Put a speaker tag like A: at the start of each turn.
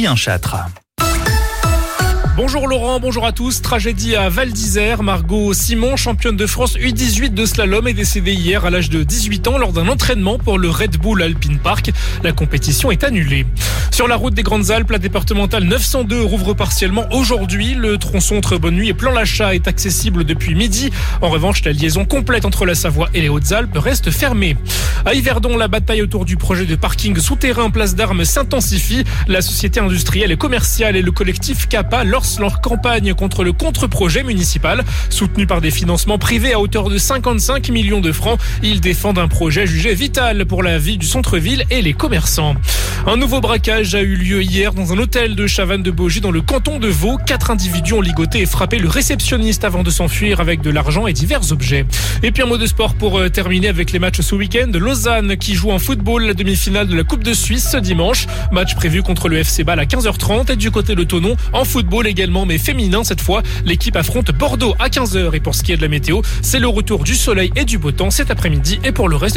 A: un Châtre.
B: Bonjour Laurent, bonjour à tous. Tragédie à Val d'Isère. Margot Simon, championne de France U18 de slalom, est décédée hier à l'âge de 18 ans lors d'un entraînement pour le Red Bull Alpine Park. La compétition est annulée. Sur la route des Grandes Alpes, la départementale 902 rouvre partiellement aujourd'hui. Le tronçon entre Bonne-Nuit et Plan-Lachat est accessible depuis midi. En revanche, la liaison complète entre la Savoie et les Hautes-Alpes reste fermée. À Yverdon, la bataille autour du projet de parking souterrain Place d'Armes s'intensifie. La société industrielle et commerciale et le collectif CAPA lancent leur campagne contre le contre-projet municipal. Soutenu par des financements privés à hauteur de 55 millions de francs, ils défendent un projet jugé vital pour la vie du centre-ville et les commerçants. Un nouveau braquage a eu lieu hier dans un hôtel de Chavannes-de-Baugy dans le canton de Vaud. 4 individus ont ligoté et frappé le réceptionniste avant de s'enfuir avec de l'argent et divers objets. Et puis un mot de sport pour terminer avec les matchs ce week-end. Lausanne qui joue en football la demi-finale de la Coupe de Suisse ce dimanche. Match prévu contre le FC Bâle à 15h30. Et du côté de Thonon, en football également, mais féminin cette fois, l'équipe affronte Bordeaux à 15h. Et pour ce qui est de la météo, c'est le retour du soleil et du beau temps cet après-midi et pour le reste